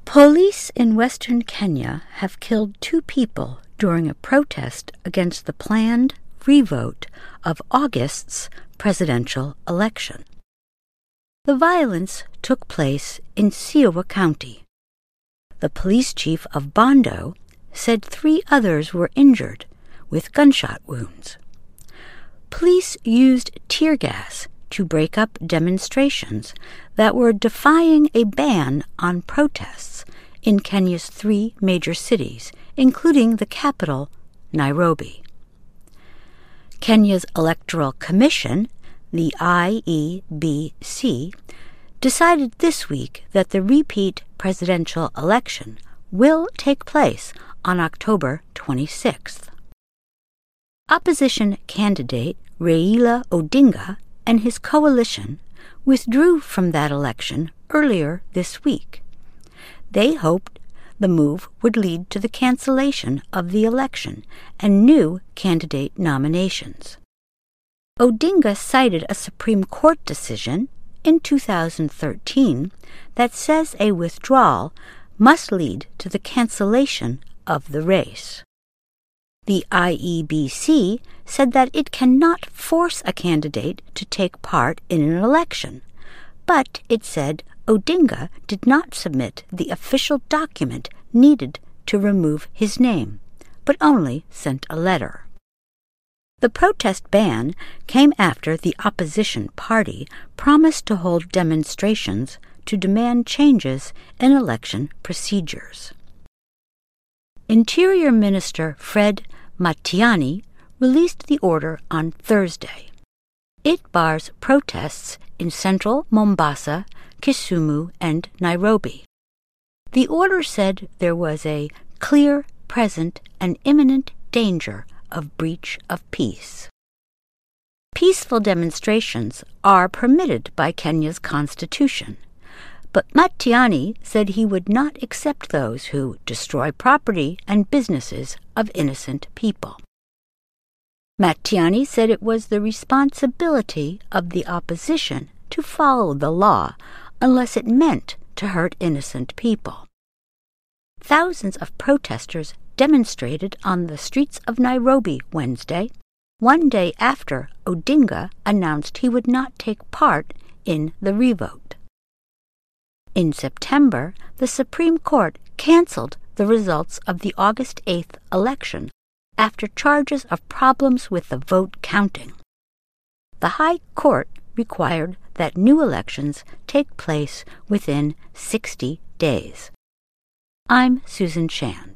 Police in western Kenya have killed 2 people during a protest against the planned revote of August's presidential election. The violence took place in Siaya County. The police chief of Bondo said 3 others were injured with gunshot wounds. Police used tear gas to break up demonstrations that were defying a ban on protests in Kenya's 3 major cities, including the capital, Nairobi. Kenya's Electoral Commission, the IEBC, decided this week that the repeat presidential election will take place on October 26th. Opposition candidate Raila Odinga and his coalition withdrew from that election earlier this week. They hoped the move would lead to the cancellation of the election and new candidate nominations. Odinga cited a Supreme Court decision in 2013 that says a withdrawal must lead to the cancellation of the race. The IEBC said that it cannot force a candidate to take part in an election, but it said Odinga did not submit the official document needed to remove his name, but only sent a letter. The protest ban came after the opposition party promised to hold demonstrations to demand changes in election procedures. Interior Minister Fred Matiang'i released the order on Thursday. It bars protests in central Mombasa, Kisumu, and Nairobi. The order said there was a clear, present, and imminent danger of breach of peace. Peaceful demonstrations are permitted by Kenya's constitution, but Matiang'i said he would not accept those who destroy property and businesses of innocent people. Matiang'i said it was the responsibility of the opposition to follow the law unless it meant to hurt innocent people. Thousands of protesters demonstrated on the streets of Nairobi Wednesday, one day after Odinga announced he would not take part in the revote. In September, the Supreme Court canceled the results of the August 8th election after charges of problems with the vote counting. The High Court required that new elections take place within 60 days. I'm Susan Shand.